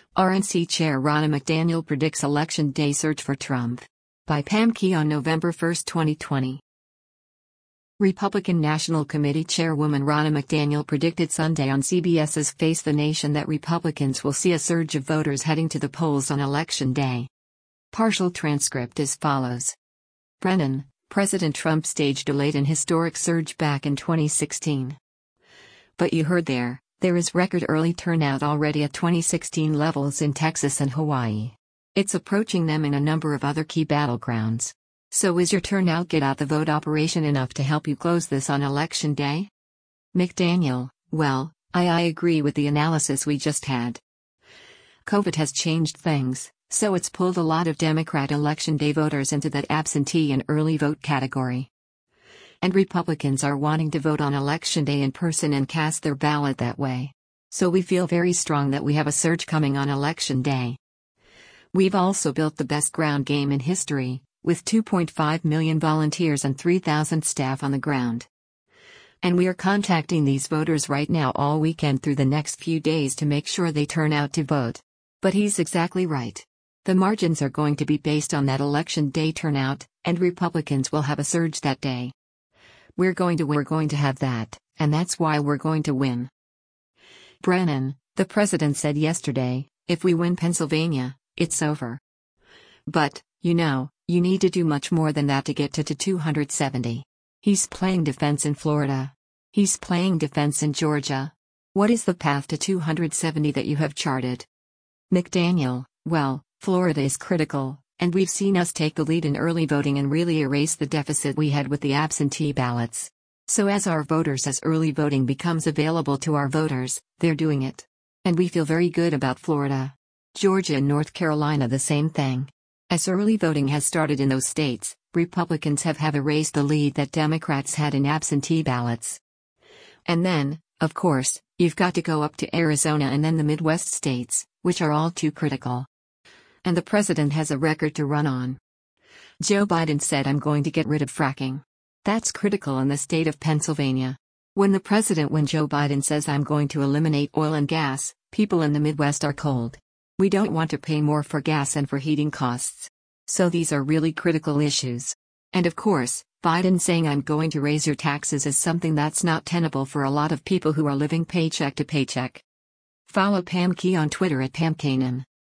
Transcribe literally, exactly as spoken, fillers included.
R N C Chair Ronna McDaniel predicts Election Day surge for Trump. By Pam Key on November first, twenty twenty. Republican National Committee Chairwoman Ronna McDaniel predicted Sunday on CBS's Face the Nation that Republicans will see a surge of voters heading to the polls on Election Day. Partial transcript as follows. Brennan, President Trump staged a late and historic surge back in twenty sixteen. But you heard there, there is record early turnout already at twenty sixteen levels in Texas and Hawaii. It's approaching them in a number of other key battlegrounds. So is your turnout get out the vote operation enough to help you close this on Election Day? McDaniel, well, I, I agree with the analysis we just had. COVID has changed things, so it's pulled a lot of Democrat Election Day voters into that absentee and early vote category. And Republicans are wanting to vote on Election Day in person and cast their ballot that way. So we feel very strong that we have a surge coming on Election Day. We've also built the best ground game in history, with two point five million volunteers and three thousand staff on the ground. And we are contacting these voters right now all weekend through the next few days to make sure they turn out to vote. But he's exactly right. The margins are going to be based on that Election Day turnout, and Republicans will have a surge that day. We're going to we're going to have that, and that's why we're going to win. Brennan, the president said yesterday, if we win Pennsylvania, it's over. But, you know, you need to do much more than that to get to, to two hundred seventy. He's playing defense in Florida. He's playing defense in Georgia. What is the path to two hundred seventy that you have charted? McDaniel, well, Florida is critical, and we've seen us take the lead in early voting and really erase the deficit we had with the absentee ballots. So as our voters as early voting becomes available to our voters, they're doing it. And we feel very good about Florida. Georgia and North Carolina the same thing. As early voting has started in those states, Republicans have, have erased the lead that Democrats had in absentee ballots. And then, of course, you've got to go up to Arizona and then the Midwest states, which are all too critical. And the president has a record to run on. Joe Biden said, I'm going to get rid of fracking. That's critical in the state of Pennsylvania. When the president, when Joe Biden says I'm going to eliminate oil and gas, people in the Midwest are cold. We don't want to pay more for gas and for heating costs. So these are really critical issues. And of course, Biden saying I'm going to raise your taxes is something that's not tenable for a lot of people who are living paycheck to paycheck. Follow Pam Key on Twitter at Pam Kanan.